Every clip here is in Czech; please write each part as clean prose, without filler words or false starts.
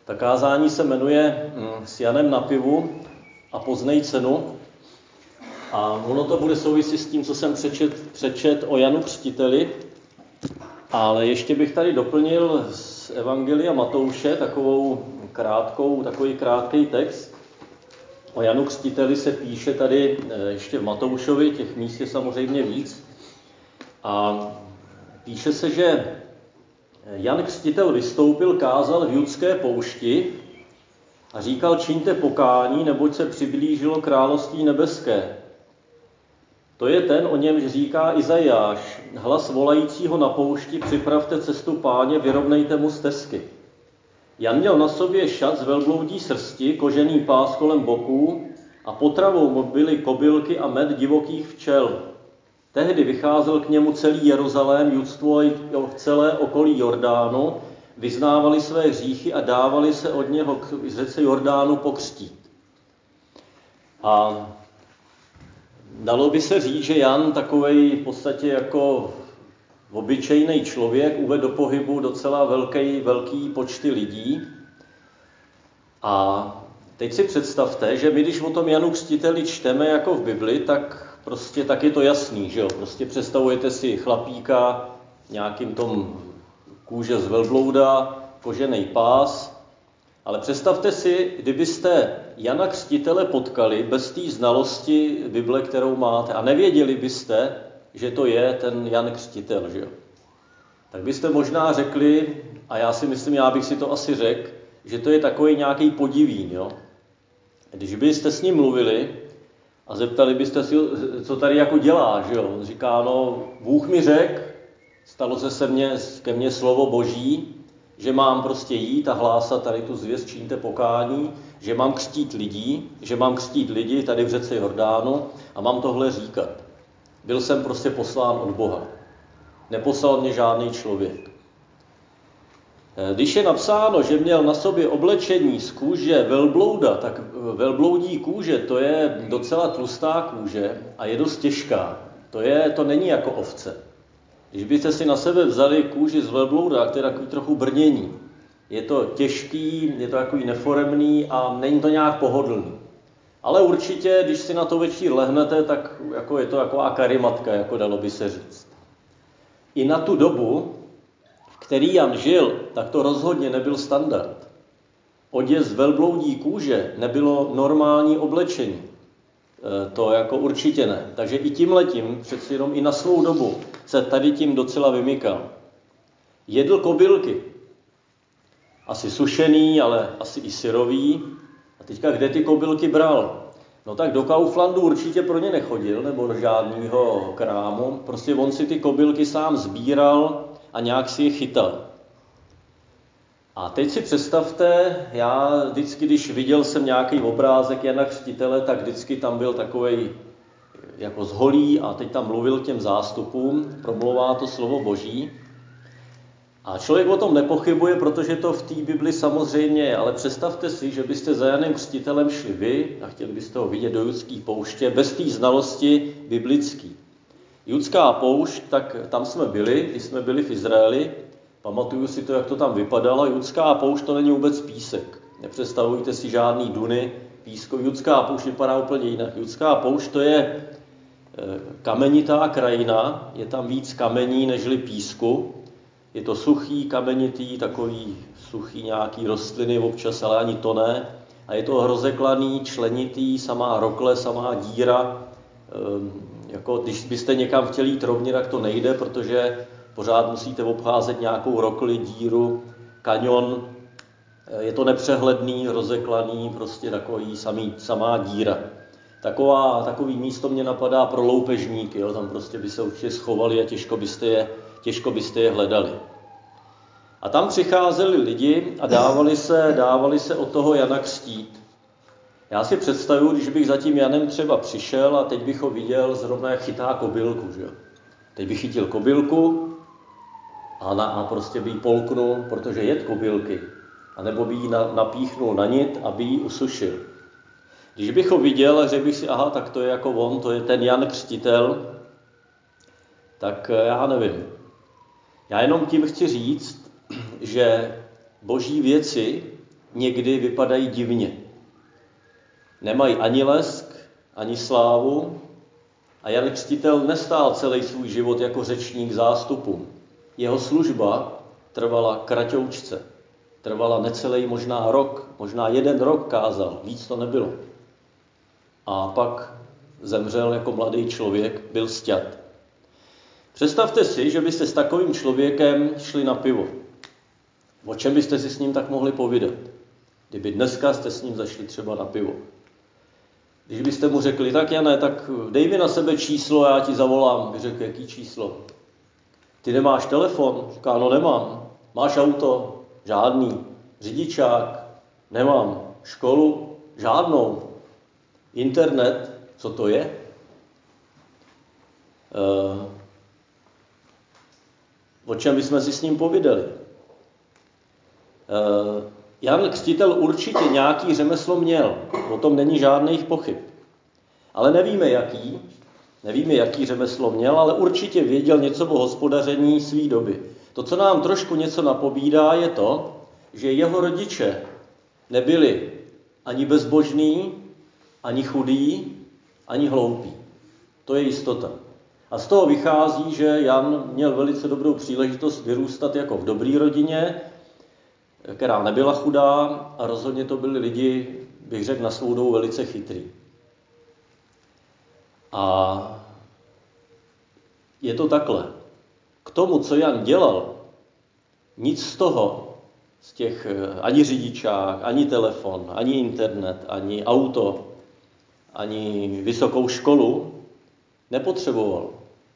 Ta kázání se jmenuje S Janem na pivu a poznej cenu. A ono to bude souviset s tím, co jsem přečet o Janu Křtiteli. Ale ještě bych tady doplnil z Evangelia Matouše takový krátký text. O Janu Křtiteli se píše tady ještě v Matoušovi, těch míst je samozřejmě víc. A píše se, že Jan Křtitel vystoupil, kázal v judské poušti a říkal: čiňte pokání, neboť se přiblížilo království nebeské. To je ten, o němž říká Izajáš: hlas volajícího na poušti, připravte cestu Páně, vyrovnejte mu stezky. Jan měl na sobě šat z velbloudí srsti, kožený pás kolem boků a potravou mu byly kobylky a med divokých včel. Tehdy vycházel k němu celý Jeruzalém, judstvo i celé okolí Jordánu, vyznávali své hříchy a dávali se od něho k řece Jordánu pokřtít. A dalo by se říct, že Jan, takovej v podstatě jako obyčejný člověk, uvedl do pohybu docela velký počty lidí. A teď si představte, že my, když o tom Janu Křtiteli čteme jako v Bibli, tak je to jasný, že jo? Prostě představujete si chlapíka, nějakým tom kůže z velblouda, kožený pás. Ale představte si, kdybyste Jana Křtitele potkali bez té znalosti Bible, kterou máte, a nevěděli byste, že to je ten Jan Křtitel, že jo? Tak byste možná řekli, a já si myslím, já bych si to asi řekl, že to je takový nějaký podivín, jo? Když byste s ním mluvili a zeptali byste si, co tady jako dělá, že jo? On říká: no, Bůh mi řekl, stalo se ke mně slovo Boží, že mám prostě jít a hlásat tady tu zvěst, čiňte pokání, že mám křtít lidi tady v řece Jordánu a mám tohle říkat. Byl jsem prostě poslán od Boha. Neposlal mě žádný člověk. Když je napsáno, že měl na sobě oblečení z kůže velblouda, tak velbloudí kůže, to je docela tlustá kůže a je dost těžká. To není jako ovce. Když byste si na sebe vzali kůži z velblouda, to je takový trochu brnění. Je to těžký, je to takový neforemný a není to nějak pohodlný. Ale určitě, když si na to večír lehnete, tak jako je to taková karimatka, jako dalo by se říct. I na tu dobu, v který Jan žil, tak to rozhodně nebyl standard. Oděv z velbloudí kůže nebylo normální oblečení. To jako určitě ne. Takže i tímhletím, přeci jenom i na svou dobu, se tady tím docela vymykal. Jedl kobylky. Asi sušený, ale asi i syrový. A teďka kde ty kobylky bral? No tak do Kauflandu určitě pro ně nechodil, nebo do žádného krámu. Prostě on si ty kobylky sám sbíral a nějak si je chytal. A teď si představte, já vždycky, když viděl jsem nějaký obrázek Jana Křtitele, tak vždycky tam byl takovej jako zholí a teď tam mluvil těm zástupům, promlouvá to slovo Boží. A člověk o tom nepochybuje, protože to v té Bibli samozřejmě je, ale představte si, že byste za Janem Křtitelem šli vy a chtěli byste ho vidět do judské pouště bez té znalosti biblické. Judská poušť, tak tam jsme byli, když jsme byli v Izraeli. Pamatuju si to, jak to tam vypadalo. Judská poušť to není vůbec písek. Nepředstavujte si žádný duny, písko. Judská poušť vypadá úplně jinak. Judská poušť to je kamenitá krajina, je tam víc kamení nežli písku. Je to suchý, kamenitý, takový suchý nějaký rostliny občas, ale ani to ne. A je to hrozeklaný, členitý, samá rokle, samá díra. Jako když byste někam chtěli jít rovně, tak to nejde, protože pořád musíte obcházet nějakou rokli, díru, kanion. Je to nepřehledný, rozeklaný, prostě takový samá díra. Takový místo mě napadá pro loupežníky, jo? Tam prostě by se určitě schovali a těžko byste je hledali. A tam přicházeli lidi a dávali se od toho Jana křtít. Já si představuji, když bych za tím Janem třeba přišel a teď bych ho viděl zrovna, jak chytá kobylku, že jo. Teď bych chytil kobylku a prostě by ji polknul, protože jed kobylky, anebo by ji napíchnul na nit, aby ji usušil. Když bych ho viděl a řekl bych si, aha, tak to je jako on, to je ten Jan Křtitel, tak já nevím. Já jenom tím chci říct, že boží věci někdy vypadají divně. Nemají ani lesk, ani slávu a Jan Křtitel nestál celý svůj život jako řečník zástupu. Jeho služba trvala kratoučce. Trvala necelý možná rok, možná 1 rok kázal, víc to nebylo. A pak zemřel jako mladý člověk, byl sťat. Představte si, že byste s takovým člověkem šli na pivo. O čem byste si s ním tak mohli povídat? Kdyby dneska jste s ním zašli třeba na pivo. Když byste mu řekli, tak Jane, tak dej mi na sebe číslo a já ti zavolám. Vy řekl, jaký číslo? Ty nemáš telefon? Říká, no nemám. Máš auto? Žádný. Řidičák? Nemám. Školu? Žádnou. Internet? Co to je? O čem bychom si s ním povídali? Jan Křtitel určitě nějaký řemeslo měl, o tom není žádných pochyb. Ale nevíme, jaký řemeslo měl, ale určitě věděl něco o hospodaření své doby. To, co nám trošku něco napovídá, je to, že jeho rodiče nebyli ani bezbožní, ani chudí, ani hloupí. To je jistota. A z toho vychází, že Jan měl velice dobrou příležitost vyrůstat jako v dobré rodině, která nebyla chudá a rozhodně to byli lidi, bych řekl, na svou dobu velice chytrý. A je to takhle. K tomu, co Jan dělal, nic z toho, z těch ani řidičák, ani telefon, ani internet, ani auto, ani vysokou školu nepotřeboval.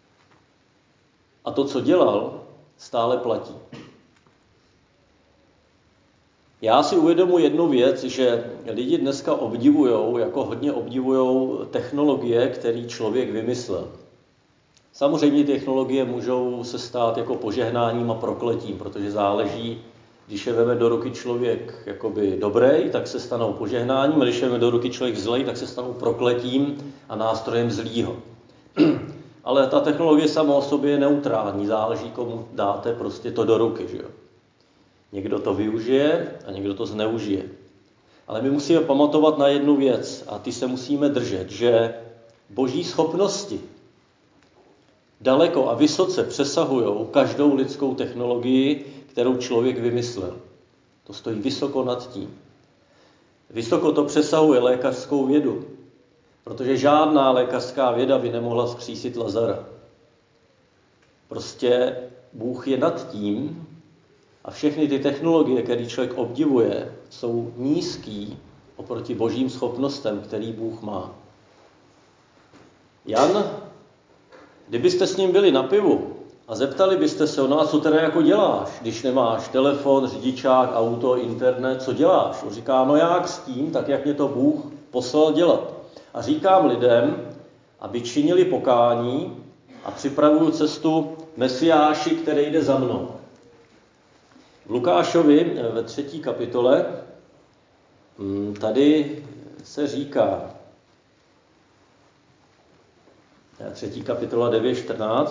A to, co dělal, stále platí. Já si uvědomuji jednu věc, že lidi dneska hodně obdivujou technologie, které člověk vymyslel. Samozřejmě technologie můžou se stát jako požehnáním a prokletím, protože záleží, když je veme do ruky člověk jakoby dobrý, tak se stanou požehnáním, a když je veme do ruky člověk zlej, tak se stanou prokletím a nástrojem zlýho. Ale ta technologie sama o sobě je neutrální, záleží, komu dáte prostě to do ruky, že jo. Někdo to využije a někdo to zneužije. Ale my musíme pamatovat na jednu věc a ty se musíme držet, že boží schopnosti daleko a vysoce přesahují každou lidskou technologii, kterou člověk vymyslel. To stojí vysoko nad tím. Vysoko to přesahuje lékařskou vědu, protože žádná lékařská věda by nemohla vzkřísit Lazara. Prostě Bůh je nad tím a všechny ty technologie, které člověk obdivuje, jsou nízký oproti božím schopnostem, který Bůh má. Jan, kdybyste s ním byli na pivu a zeptali byste se, no a co teda jako děláš, když nemáš telefon, řidičák, auto, internet, co děláš? On říká, no já křtím, tak jak mě to Bůh poslal dělat. A říkám lidem, aby činili pokání a připravuju cestu Mesiáši, který jde za mnou. V Lukášovi ve 3. kapitole tady se říká, 3. kapitola 9.14,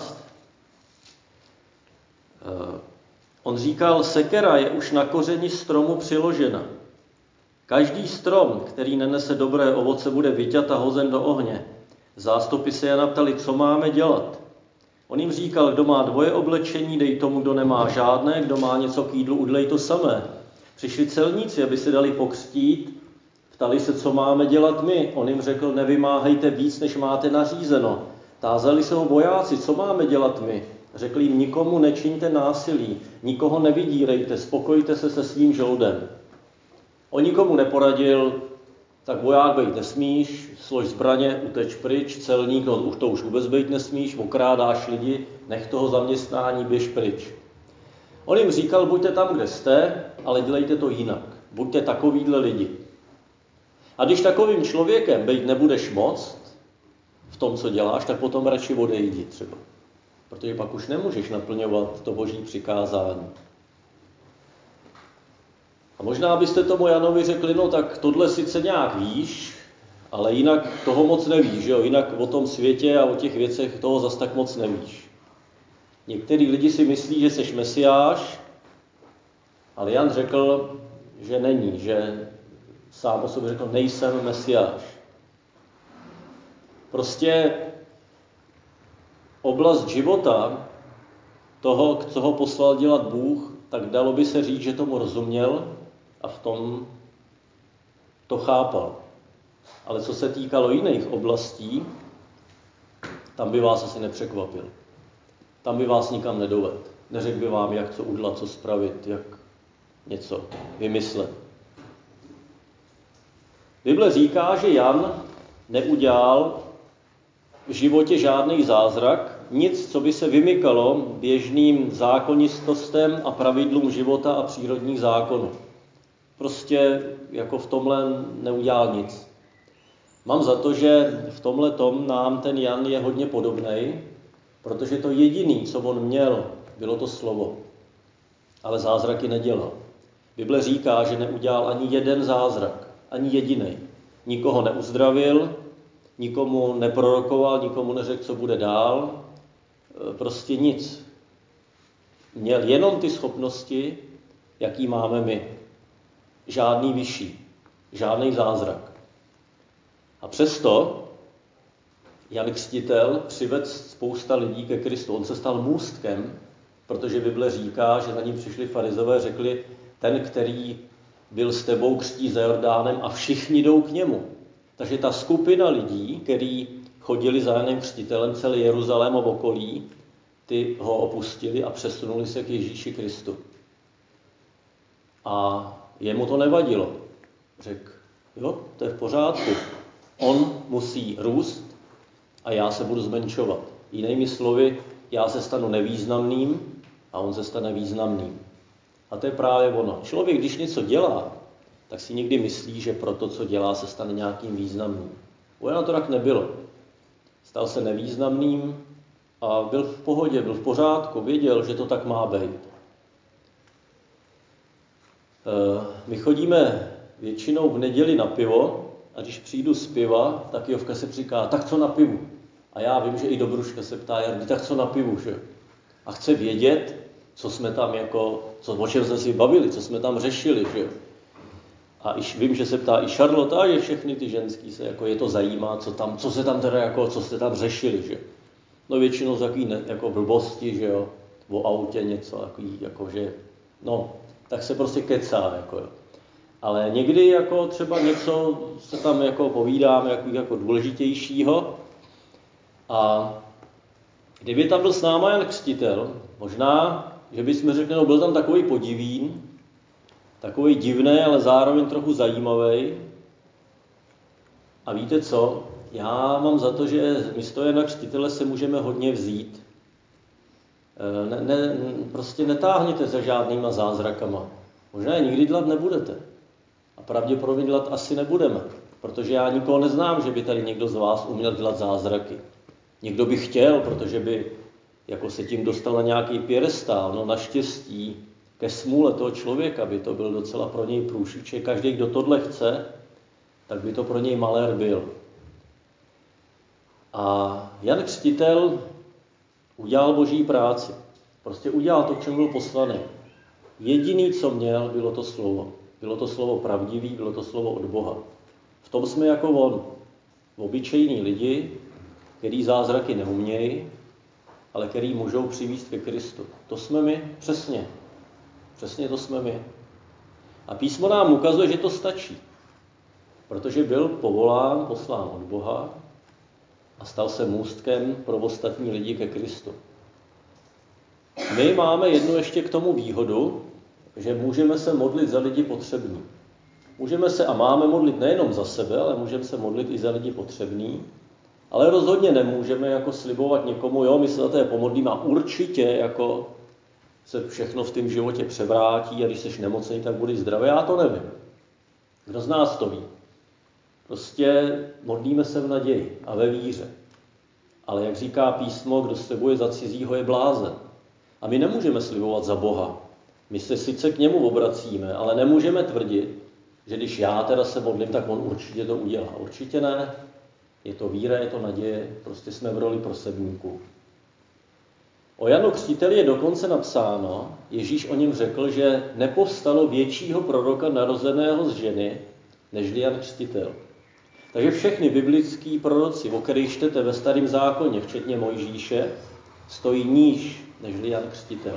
on říkal, sekera je už na kořeni stromu přiložena. Každý strom, který nenese dobré ovoce, bude vyťat a hozen do ohně. Zástupy se Jana ptali, co máme dělat. On jim říkal, kdo má 2 oblečení, dej tomu, kdo nemá žádné, kdo má něco k jídlu, udlej to samé. Přišli celníci, aby se dali pokřtít, ptali se, co máme dělat my. On jim řekl, nevymáhejte víc, než máte nařízeno. Tázali se ho vojáci, co máme dělat my. Řekli jim, nikomu nečiňte násilí, nikoho nevydírejte, spokojte se se svým žoldem. On nikomu neporadil, tak voják bejt nesmíš, slož zbraně, uteč pryč, celník, no už to už vůbec bejt nesmíš, okrádáš lidi, nech toho zaměstnání, běž pryč. On jim říkal, buďte tam, kde jste, ale dělejte to jinak. Buďte takovýhle lidi. A když takovým člověkem bejt nebudeš moct v tom, co děláš, tak potom radši odejdi třeba. Protože pak už nemůžeš naplňovat to boží přikázání. A možná byste tomu Janovi řekli, no tak tohle sice nějak víš, ale jinak toho moc nevíš, jo? Jinak o tom světě a o těch věcech toho zas tak moc nevíš. Některý lidi si myslí, že seš Mesiáš, ale Jan řekl, že není, že sám o sobě řekl, nejsem Mesiáš. Prostě oblast života toho, co ho poslal dělat Bůh, tak dalo by se říct, že tomu rozuměl a v tom to chápal. Ale co se týkalo jiných oblastí, tam by vás asi nepřekvapil. Tam by vás nikam nedovedl. Neřekl by vám, jak co udělat, co spravit, jak něco vymyslet. Bible říká, že Jan neudělal v životě žádný zázrak, nic, co by se vymykalo běžným zákonitostem a pravidlům života a přírodních zákonů. Prostě jako v tomhle neudělal nic. Mám za to, že v tomhle tom nám ten Jan je hodně podobnej, protože to jediný, co on měl, bylo to slovo. Ale zázraky nedělal. Bible říká, že neudělal ani jeden zázrak, ani jediný. Nikoho neuzdravil, nikomu neprorokoval, nikomu neřekl, co bude dál. Prostě nic. Měl jenom ty schopnosti, jaký máme my. Žádný vyšší, žádný zázrak. A přesto Jan Křtitel přivedl spousta lidí ke Kristu. On se stal můstkem, protože Bible říká, že za ním přišli farizové, řekli, ten, který byl s tebou, křtí za Jordánem a všichni jdou k němu. Takže ta skupina lidí, kteří chodili za Janem Křtitelem celý Jeruzalém a okolí, ty ho opustili a přesunuli se k Ježíši Kristu. A jemu to nevadilo. Řekl, jo, to je v pořádku. On musí růst a já se budu zmenšovat. Jinými slovy, já se stanu nevýznamným a on se stane významným. A to je právě ono. Člověk, když něco dělá, tak si někdy myslí, že pro to, co dělá, se stane nějakým významným. U Jana to tak nebylo. Stal se nevýznamným a byl v pohodě, byl v pořádku, věděl, že to tak má být. My chodíme většinou v neděli na pivo a když přijdu z piva, tak Jovka se říká, tak co na pivu? A já vím, že i Dobruška se ptá, Jardy, tak co na pivu, že? A chce vědět, co jsme tam o čem jsme si bavili, co jsme tam řešili, že? A vím, že se ptá i Charlotte, a že všechny ty ženský se je to zajímá, co se tam teda co jste tam řešili, že? No většinou takový blbosti, že jo, o autě něco takový, že no, tak se prostě kecá, jo. Ale někdy třeba něco se tam povídáme jako důležitějšího. A kdyby tam byl s náma Jan Křtitel, možná, že bychom řekli, no byl tam takový podivín, takový divný, ale zároveň trochu zajímavý. A víte co? Já mám za to, že místo Jana Křtitele se můžeme hodně vzít. Prostě netáhněte za žádnýma zázrakama. Možná je nikdy dělat nebudete. A pravděpodobně dělat asi nebudeme. Protože já nikoho neznám, že by tady někdo z vás uměl dělat zázraky. Někdo by chtěl, protože by se tím dostal na nějaký piedestál. No naštěstí ke smůle toho člověka by to byl docela pro něj průšvih. Každý, kdo tohle chce, tak by to pro něj malér byl. A Jan Křtitel udělal boží práci. Prostě udělal to, k čemu byl poslaný. Jediný, co měl, bylo to slovo. Bylo to slovo pravdivý, bylo to slovo od Boha. V tom jsme jako on. Obyčejní lidi, který zázraky neumějí, ale který můžou přivést ke Kristu. To jsme my, přesně. Přesně to jsme my. A písmo nám ukazuje, že to stačí. Protože byl povolán, poslán od Boha a stal se můstkem pro ostatní lidi ke Kristu. My máme jednu ještě k tomu výhodu, že můžeme se modlit za lidi potřební. Můžeme se a máme modlit nejenom za sebe, ale můžeme se modlit i za lidi potřební. Ale rozhodně nemůžeme slibovat někomu, jo, my se za to pomodlíme a určitě se všechno v tom životě převrátí a když jsi nemocný, tak budeš zdravý. Já to nevím. Kdo z nás to ví? Prostě modlíme se v naději a ve víře. Ale jak říká písmo, kdo slibuje za cizího je blázen. A my nemůžeme slibovat za Boha. My se sice k němu obracíme, ale nemůžeme tvrdit, že když já teda se modlím, tak on určitě to udělá. Určitě ne. Je to víra, je to naděje, prostě jsme v roli prosebníků. O Janu Křtiteli je dokonce napsáno, Ježíš o něm řekl, že nepovstalo většího proroka narozeného z ženy, nežli Jan Křtitel. Takže všechny biblický proroci, o kterých čtete ve Starém zákoně, včetně Mojžíše, stojí níž nežli Jan Křtitel.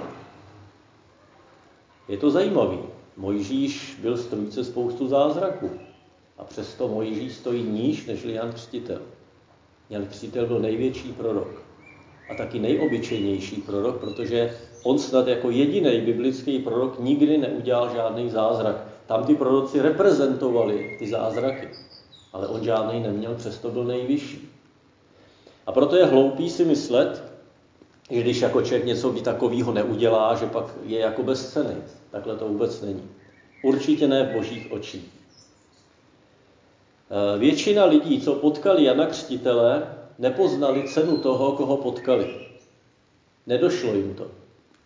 Je to zajímavý. Mojžíš byl strůjce spoustu zázraků a přesto Mojžíš stojí níž nežli Jan Křtitel. Jan Křtitel byl největší prorok a taky nejobyčejnější prorok, protože on snad jako jediný biblický prorok nikdy neudělal žádný zázrak. Tam ty proroci reprezentovali ty zázraky, ale on žádný neměl, přesto byl nejvyšší. A proto je hloupý si myslet, že když jako člověk něco takového neudělá, že pak je jako bez ceny. Takhle to vůbec není. Určitě ne v božích očích. Většina lidí, co potkali Jana Křtitele, nepoznali cenu toho, koho potkali. Nedošlo jim to.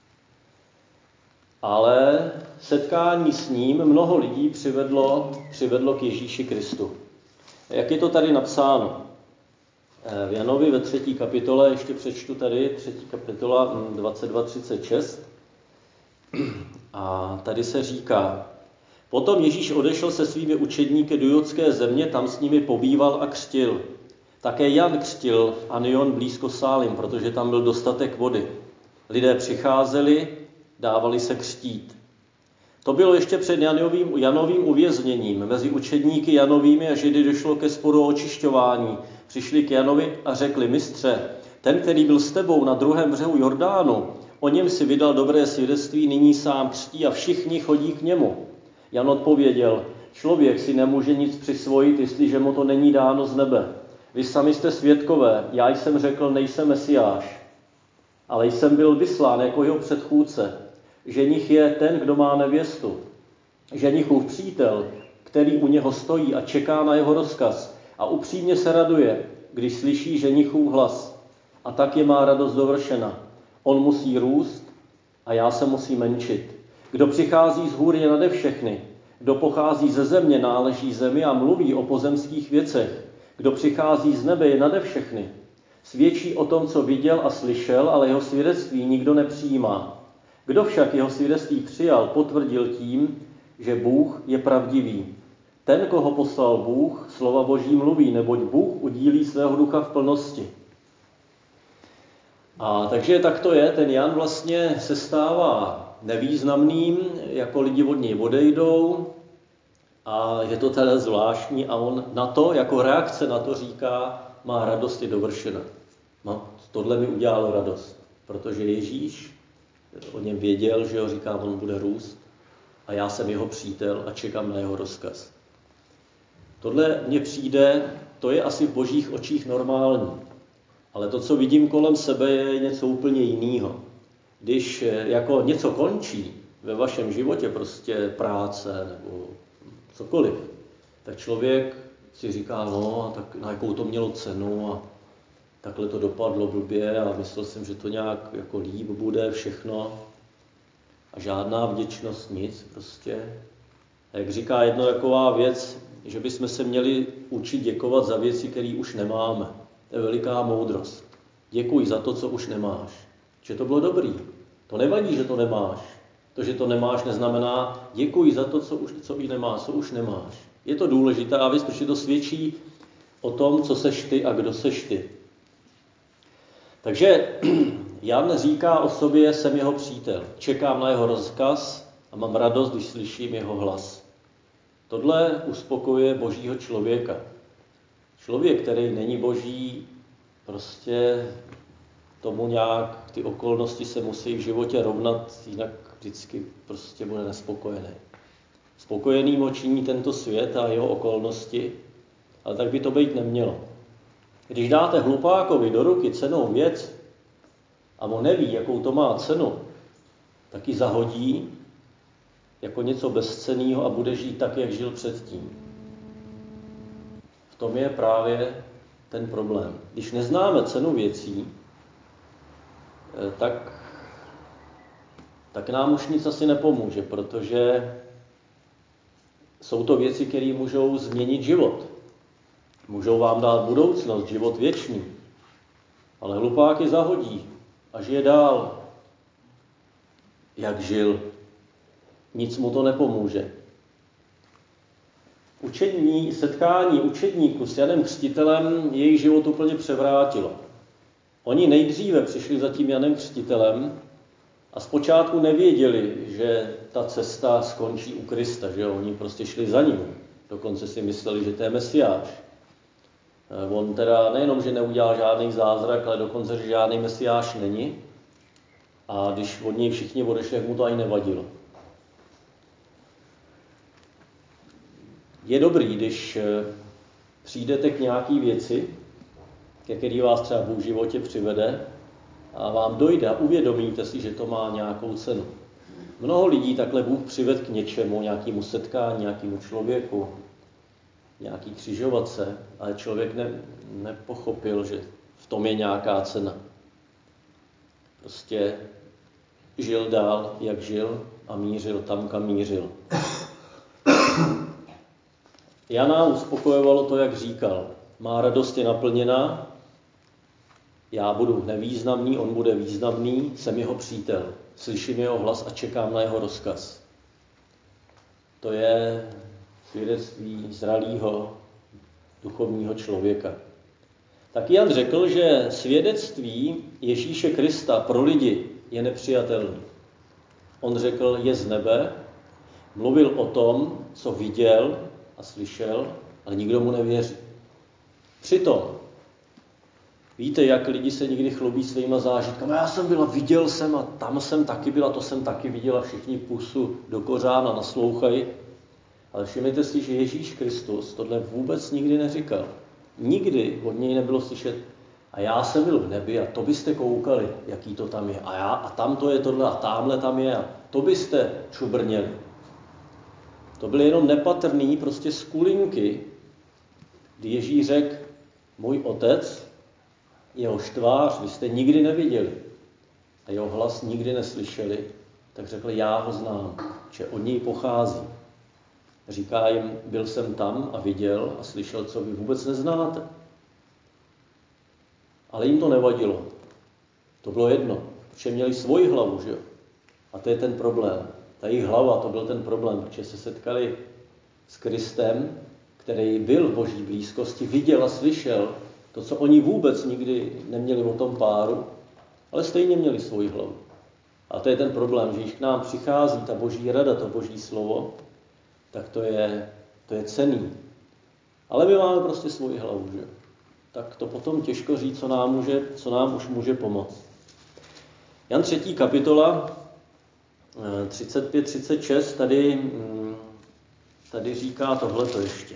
Ale setkání s ním mnoho lidí přivedlo k Ježíši Kristu. Jak je to tady napsáno? V Janovi ve 3. kapitole, ještě přečtu tady, 3. kapitola 22:36. A tady se říká, potom Ježíš odešel se svými učedníky do judské země, tam s nimi pobýval a křtil. Také Jan křtil v Anion blízko Sálim, protože tam byl dostatek vody. Lidé přicházeli, dávali se křtít. To bylo ještě před Janovým uvězněním. Mezi učedníky Janovými a Židy došlo ke sporu o očišťování. Přišli k Janovi a řekli, mistře, ten, který byl s tebou na druhém břehu Jordánu, o něm si vydal dobré svědectví, nyní sám křtí a všichni chodí k němu. Jan odpověděl, člověk si nemůže nic přisvojit, jestliže mu to není dáno z nebe. Vy sami jste svědkové, já jsem řekl, nejsem Mesiáš, ale jsem byl vyslán jako jeho předchůdce. Ženich je ten, kdo má nevěstu. Ženichův přítel, který u něho stojí a čeká na jeho rozkaz a upřímně se raduje, když slyší ženichův hlas. A tak je má radost dovršena. On musí růst a já se musím menšit. Kdo přichází z hůr je nade všechny. Kdo pochází ze země, náleží zemi a mluví o pozemských věcech. Kdo přichází z nebe je nade všechny. Svědčí o tom, co viděl a slyšel, ale jeho svědectví nikdo nepřijímá. Kdo však jeho svědectví přijal, potvrdil tím, že Bůh je pravdivý. Ten, koho poslal Bůh, slova Boží mluví, neboť Bůh udílí svého ducha v plnosti. A takže tak to je, ten Jan vlastně se stává nevýznamným, jako lidi od něj odejdou a je to teda zvláštní a on na to, jako reakce na to říká, má radost je dovršena. Tohle mi udělalo radost, protože Ježíš o něm věděl, že ho říká, on bude růst a já jsem jeho přítel a čekám na jeho rozkaz. Tohle mně přijde, to je asi v božích očích normální, ale to, co vidím kolem sebe, je něco úplně jiného. Když jako něco končí ve vašem životě, prostě práce nebo cokoliv, tak člověk si říká, no a tak na jakou to mělo cenu a takhle to dopadlo blbě a myslel jsem, že to nějak jako líp bude všechno a žádná vděčnost, nic prostě. A jak říká jedna taková věc, že bychom se měli učit děkovat za věci, které už nemáme. To je veliká moudrost. Děkuj za to, co už nemáš. Že to bylo dobrý. To nevadí, že to nemáš. To, že to nemáš, neznamená děkuj za to, co už nemáš. Je to důležitá věc, protože to svědčí o tom, co seš ty a kdo seš ty. Takže Jan říká o sobě, jsem jeho přítel. Čekám na jeho rozkaz a mám radost, když slyším jeho hlas. Tohle uspokojuje božího člověka. Člověk, který není boží, prostě tomu nějak ty okolnosti se musí v životě rovnat, jinak vždycky prostě bude nespokojený. Spokojeným ho činí tento svět a jeho okolnosti, ale tak by to být nemělo. Když dáte hlupákovi do ruky cennou věc a on neví, jakou to má cenu, tak ji zahodí jako něco bezcennýho a bude žít tak, jak žil předtím. V tom je právě ten problém. Když neznáme cenu věcí, tak nám už nic asi nepomůže, protože jsou to věci, které můžou změnit život. Můžou vám dát budoucnost, život věčný. Ale hlupák je zahodí a žije dál, jak žil. Nic mu to nepomůže. Setkání učedníků s Janem Křtitelem jejich život úplně převrátilo. Oni nejdříve přišli za tím Janem Křtitelem a zpočátku nevěděli, že ta cesta skončí u Krista, že jo? Oni prostě šli za ním. Dokonce si mysleli, že to je Mesiáš. On teda nejenom, že neudělal žádný zázrak, ale dokonce, že žádný Mesiáš není. A když od něj všichni odešli, tak mu to ani nevadilo. Je dobrý, když přijdete k nějaký věci, ke který vás třeba Bůh v životě přivede a vám dojde a uvědomíte si, že to má nějakou cenu. Mnoho lidí takhle Bůh přived k něčemu, nějakému setkání, nějakému člověku, nějaký křižovatce, ale člověk nepochopil, že v tom je nějaká cena. Prostě žil dál, jak žil a mířil tam, kam mířil. Jana uspokojovalo to, jak říkal. Má radost je naplněná, já budu nevýznamný, on bude významný, jsem jeho přítel. Slyším jeho hlas a čekám na jeho rozkaz. To je svědectví zralého duchovního člověka. Tak Jan řekl, že svědectví Ježíše Krista pro lidi je nepřijatelný. On řekl, je z nebe, mluvil o tom, co viděl a slyšel, ale nikdo mu nevěří. Přitom, víte, jak lidi se někdy chlubí svýma zážitkami. Já jsem byla, viděl jsem a tam jsem taky byla, to jsem taky viděla, všichni pusu do kořán a naslouchají. Ale všimněte si, že Ježíš Kristus tohle vůbec nikdy neříkal. Nikdy od něj nebylo slyšet, a já jsem byl v nebi a to byste koukali, jaký to tam je. A tam to je tohle a tamhle tam je a to byste čubrněli. To byly jenom nepatrný prostě skulinky, kdy Ježíš řekl, můj otec, jehož tvář vy jste nikdy neviděli a jeho hlas nikdy neslyšeli, tak řekl, já ho znám, že od něj pochází. Říká jim, byl jsem tam a viděl a slyšel, co vy vůbec neznáte. Ale jim to nevadilo. To bylo jedno, protože měli svoji hlavu, že jo? A to je ten problém. Ta jejich hlava, to byl ten problém, protože se setkali s Kristem, který byl v boží blízkosti, viděl a slyšel to, co oni vůbec nikdy neměli o tom páru, ale stejně měli svoji hlavu. A to je ten problém, že když k nám přichází ta boží rada, to boží slovo, tak to je cenný. Ale my máme prostě svoji hlavu, že? Tak to potom těžko říct, co nám už může pomoct. Jan 3. kapitola 35-36 tady říká tohleto ještě.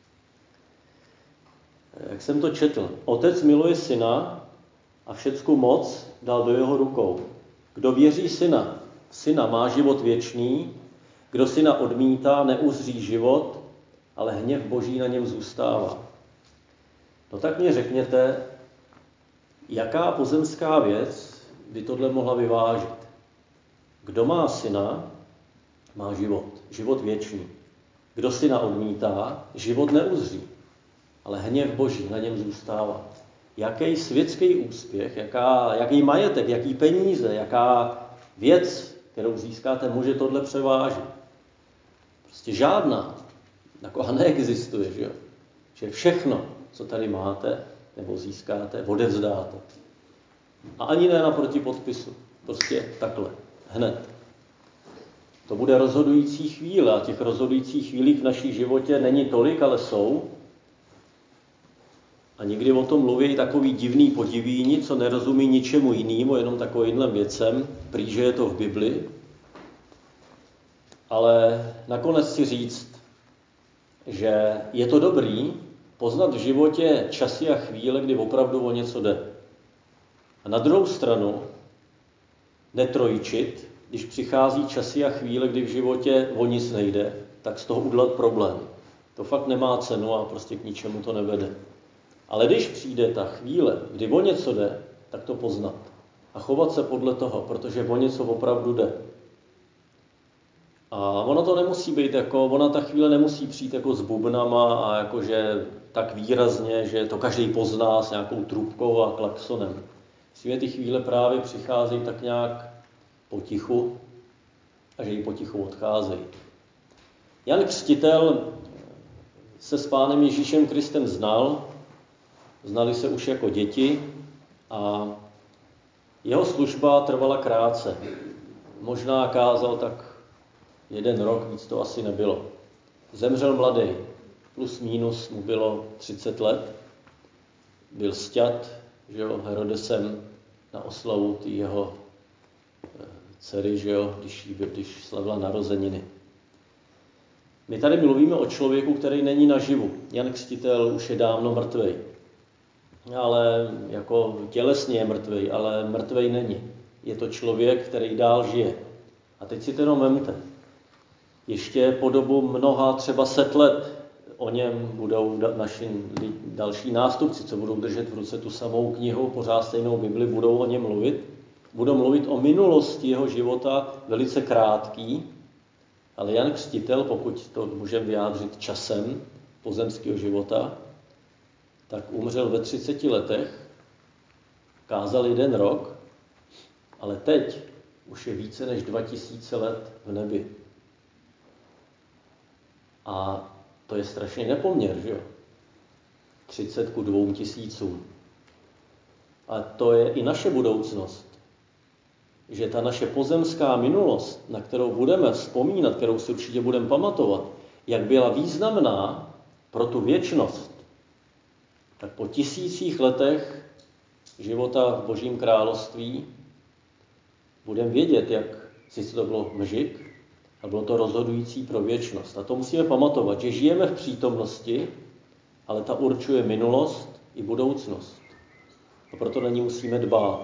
Jak jsem to četl, otec miluje syna a všecku moc dal do jeho rukou. Kdo věří syna má život věčný, kdo syna odmítá, neuzří život, ale hněv boží na něm zůstává. No tak mě řekněte, jaká pozemská věc by tohle mohla vyvážit? Kdo má syna, má život věčný. Kdo syna odmítá, život neuzří, ale hněv boží na něm zůstává. Jaký světský úspěch, jaký majetek, jaký peníze, jaká věc, kterou získáte, může tohle převážit? Prostě žádná. Taková neexistuje, že jo? Že všechno, co tady máte, nebo získáte, odevzdáte. A ani ne naproti podpisu. Prostě takhle. Hned. To bude rozhodující chvíle. A těch rozhodujících chvílí v naší životě není tolik, ale jsou. A někdy o tom mluví takový divný podivíni, co nerozumí ničemu jinému, jenom takovýmhle věcem. Prý, že je to v Bibli. Ale nakonec si říct, že je to dobrý poznat v životě časy a chvíle, kdy opravdu o něco jde. A na druhou stranu netrojčit, když přichází časy a chvíle, kdy v životě o nic nejde, tak z toho udělat problém. To fakt nemá cenu a prostě k ničemu to nevede. Ale když přijde ta chvíle, kdy o něco jde, tak to poznat. A chovat se podle toho, protože o něco opravdu jde. A ono to nemusí být ona ta chvíle nemusí přijít jako s bubnama a jakože tak výrazně, že to každý pozná s nějakou trubkou a klaksonem. Světy chvíle právě přicházejí tak nějak potichu a že ji potichu odcházejí. Jan Křtitel se s Pánem Ježíšem Kristem znali se už jako děti a jeho služba trvala krátce. Možná kázal tak 1 rok, víc to asi nebylo. Zemřel mladý, plus minus mu bylo 30 let. Byl sťat, že jo, Herodesem na oslavu té jeho dcery, že jo, když slavila narozeniny. My tady mluvíme o člověku, který není naživu. Jan Křtitel už je dávno mrtvej. Ale jako tělesně je mrtvej, ale mrtvej není. Je to člověk, který dál žije. A teď si to jenom vemte. Ještě po dobu mnoha, třeba 100 let o něm budou naši další nástupci, co budou držet v ruce tu samou knihu, pořád stejnou Bibli, budou o něm mluvit. Budou mluvit o minulosti jeho života, velice krátký, ale Jan Křtitel, pokud to můžeme vyjádřit časem pozemského života, tak umřel ve 30 letech, kázal 1 rok, ale teď už je více než 2000 let v nebi. A to je strašný nepoměr, že jo? 30 ku 2000. A to je i naše budoucnost. Že ta naše pozemská minulost, na kterou budeme vzpomínat, kterou si určitě budeme pamatovat, jak byla významná pro tu věčnost, tak po 1000 letech života v Božím království budeme vědět, jak sice to bylo mžik, a bylo to rozhodující pro věčnost. A to musíme pamatovat, že žijeme v přítomnosti, ale ta určuje minulost i budoucnost. A proto na ní musíme dbát,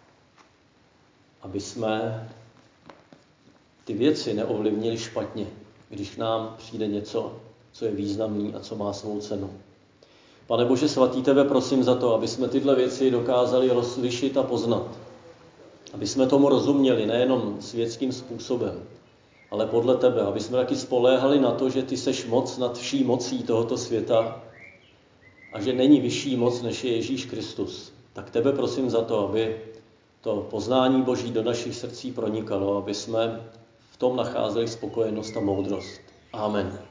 aby jsme ty věci neovlivnili špatně, když nám přijde něco, co je významný a co má svou cenu. Pane Bože svatý, tebe prosím za to, aby jsme tyhle věci dokázali rozlišit a poznat. Aby jsme tomu rozuměli nejenom světským způsobem, ale podle tebe, aby jsme taky spoléhali na to, že ty seš moc nad vší mocí tohoto světa a že není vyšší moc, než je Ježíš Kristus. Tak tebe prosím za to, aby to poznání Boží do našich srdcí pronikalo, aby jsme v tom nacházeli spokojenost a moudrost. Amen.